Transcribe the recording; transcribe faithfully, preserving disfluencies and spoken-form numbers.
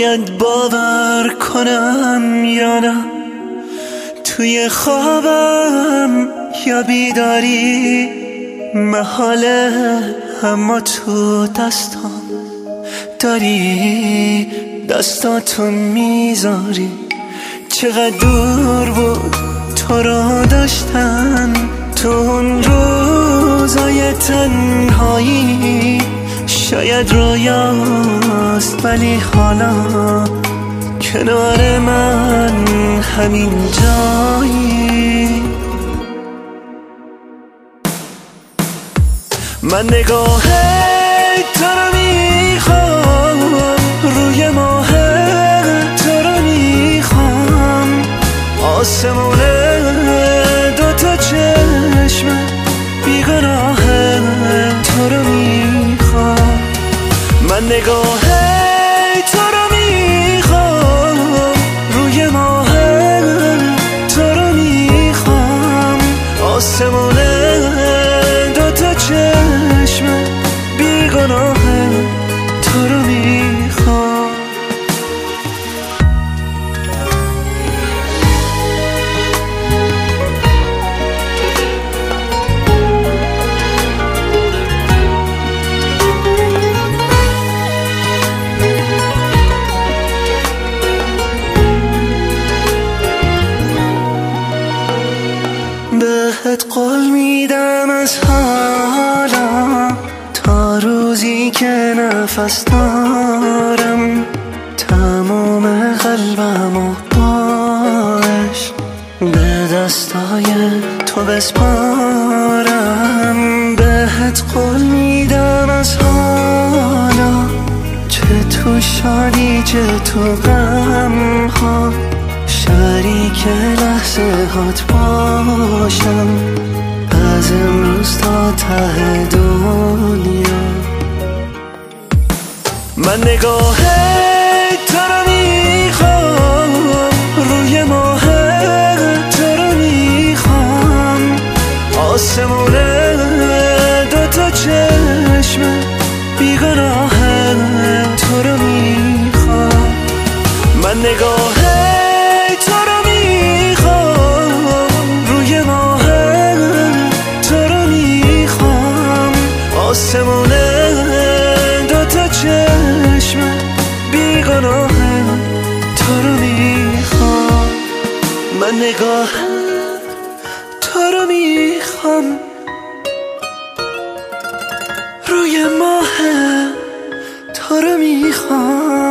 باید باور کنم یا نه، توی خوابم یا بیداری محاله، اما تو دستام داری، دستاتو میذاری. چقدر دور بود تو را داشتن تو اون روزای تنهایی، شاید رویاست ولی حالا کنار من همین جایی. من نگاه تو رو میخوام، روی ماه تو رو میخوام، آسمون دوتا چشم بیگناه تو رو میخوام. من نگاه تو رو میخوام، روی ماه تو رو میخوام، آسمون دوتا چشم بیگناه تو رو میخوام. بهت قول میدم از حالا تا روزی که نفس دارم، تمام قلبم و باش به دستای تو بسپارم. بهت قول میدم از حالا چه تو شادی چه تو غم ها، شریک لحظه هات باشم از امروز تا ته دنیا. من نگاه تو رو میخوام، روی ماه تو رو میخوام، آسمون دوتا چشم بیگناه تو رو میخوام. من نگاه تو رو میخوام، روی ماه تو رو میخوام، آسمون دوتا چشم بیگناه تو رو میخوام. من نگاه تو رو میخوام، روی ماه تو رو میخوام،